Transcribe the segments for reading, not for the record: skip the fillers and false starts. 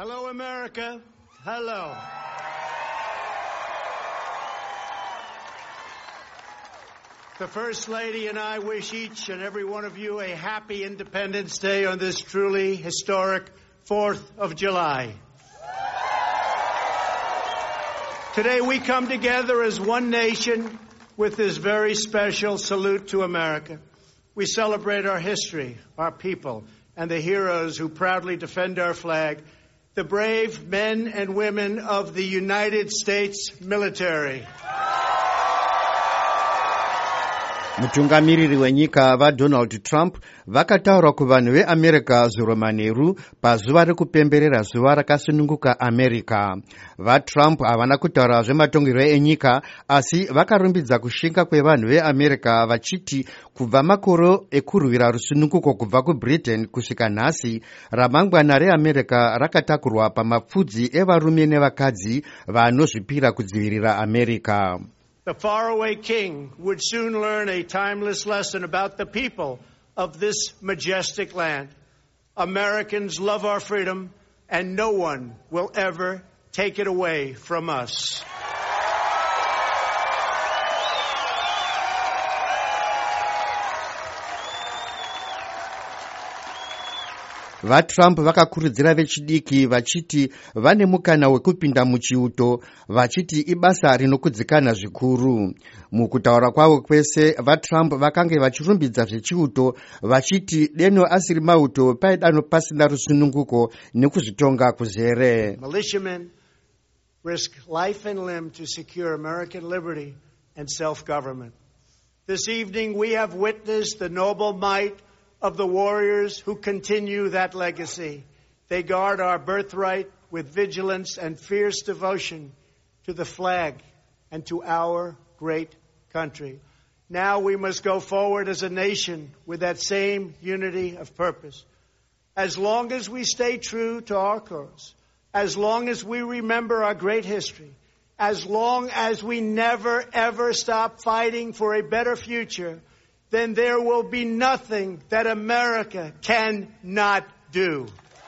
Hello, America. Hello. The First Lady and I wish each and every one of you a happy Independence Day on this truly historic 4th of July. Today we come together as one nation with this very special salute to America. We celebrate our history, our people, and the heroes who proudly defend our flag, the brave men and women of the United States military. Mutungamiriri wenyika vaDonald Trump vakataura kuvanhu veAmerica zuro manheru pazuva rekupemberera zuva rakasununguka America. VaTrump havana kutaura zvematongerwo enyika asi vakarumbidza kushinga kwevanhu veAmerica vachiti kubva makore ekurwira rusununguko kubva kuBritain kusvika nhasi ramangwana reAmerica rakatakurwa pamapfudzi evarume nevakadzi vanozvipira kudzivirira America. The faraway king would soon learn a timeless lesson about the people of this majestic land. Americans love our freedom, and no one will ever take it away from us. VaTrump vakakurudzira vechidiki vachiti vane mukana wekupinda muchiuto, vachiti ibasa rinokudzikana zvikuru. Mukutaura kwavo kwese, vaTrump vakange vachirumbidza zvechiuto, vachiti deno asiri mauto paidano pasina rusununguko nekuzvitonga kuzere. Militiamen risk life and limb to secure American liberty and self-government. This evening we have witnessed the noble might of the warriors who continue that legacy. They guard our birthright with vigilance and fierce devotion to the flag and to our great country. Now we must go forward as a nation with that same unity of purpose. As long as we stay true to our cause, as long as we remember our great history, as long as we never ever stop fighting for a better future, then there will be nothing that America cannot do.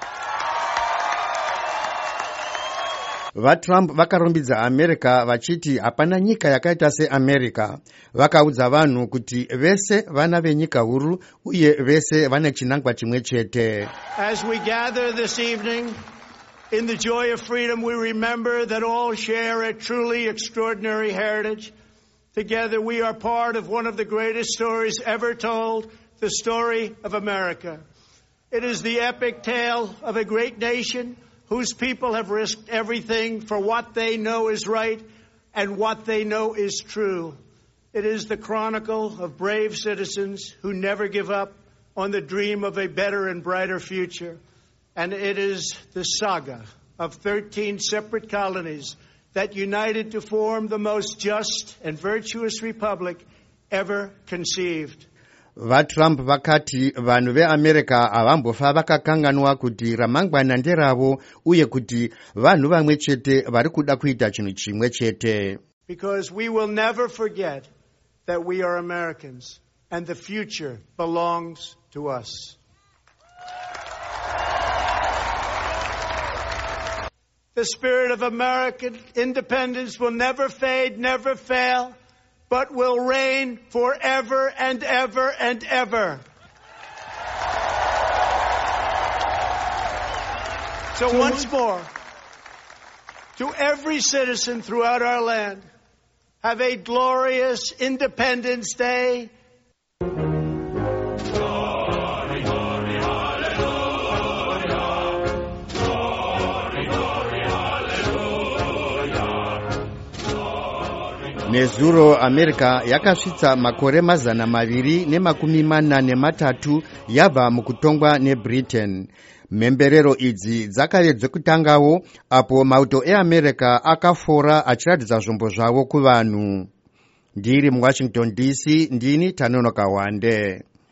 VaTrump vakarumbidza America vachiti hapana nyika yakaita seAmerica. Vakaudza vanhu kuti vese vana venyika huru uye vese vane chinangwa chimwe chete. As we gather this evening in the joy of freedom, we remember that all share a truly extraordinary heritage. Together we are part of one of the greatest stories ever told, the story of America. It is the epic tale of a great nation whose people have risked everything for what they know is right and what they know is true. It is the chronicle of brave citizens who never give up on the dream of a better and brighter future. And it is the saga of 13 separate colonies that united to form the most just and virtuous republic ever conceived. VaTrump vakati vanhu veAmerica havambofa vakakanganwa kuti ramangwana nderavo uye kuti vanhu vamwe chete vari kuda kuita chinhu chimwe chete. Because we will never forget that we are Americans and the future belongs to us. The spirit of American independence will never fade, never fail, but will reign forever and ever and ever. So once more, to every citizen throughout our land, have a glorious Independence Day. Nezuro America yakasvitsa makore 243 yabva mukutongwa neBritain. Mhemberero idzi dzakave dzekutangawo apo mauto eAmerica akafora achiratidza zvombo zvavo kuvanhu. Ndiri muWashington DC, ndini Tanonoka Wande.